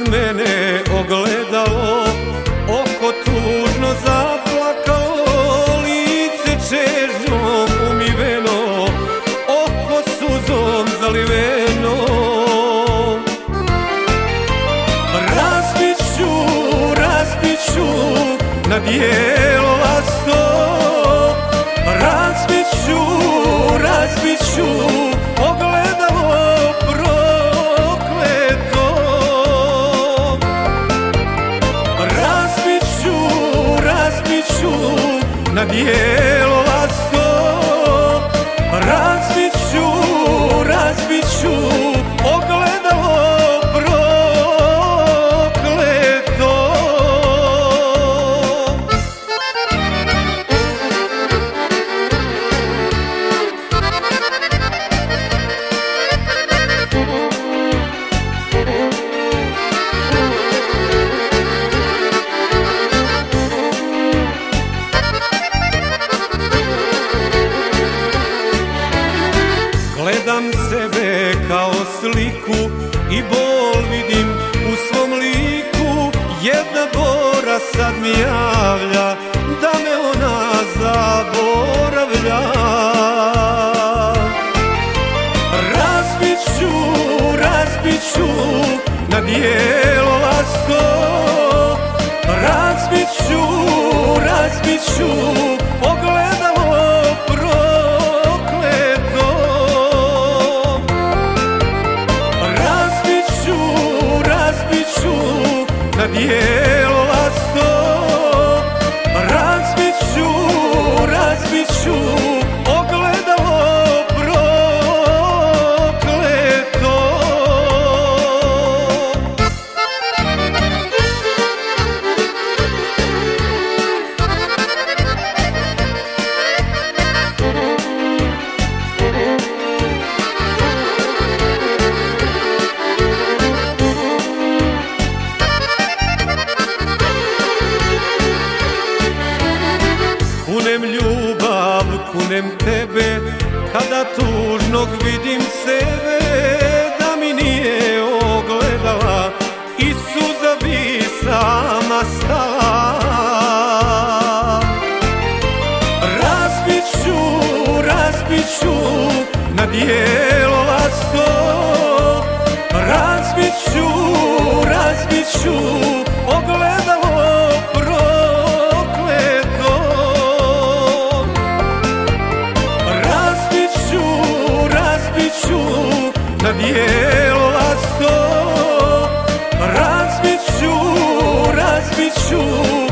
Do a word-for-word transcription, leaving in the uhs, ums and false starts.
mene ogledalo, oko tužno zaplakalo, lice čežnjom umiveno, oko suzom zaliveno. Razbiću, razbiću na dijelo vas to, razbiću, razbiću ogledalo prokleto. Razbiću, razbiću na dijelo vas to, razbiću, razbiću ogledalo Gledam sebe kao sliku i bol vidim u svom liku. Jedna bora sad mi javlja da me ona zaboravlja. Razbiću, razbiću na dijelo vas to, razbiću, razbiću ogledalo prokleto. Razbiću, razbiću na dijelo vas to, razbiću, razbiću ogledalo prokleto. Kunem ljubav, kunem tebe, kada tužnog vidim sebe, da mi nije ogledala i suza bi sama stala. Razbiću, razbiću na dijelo vas to, razbiću, razbiću ogledalo prokleto. Razbiću, razbiću na dijelo vas to, razbiću, razbiću